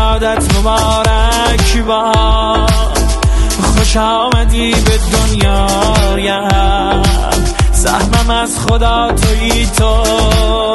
میلادت مبارک باد، خوش آمدی به دنیایم، سهمم از خدا تویی تو.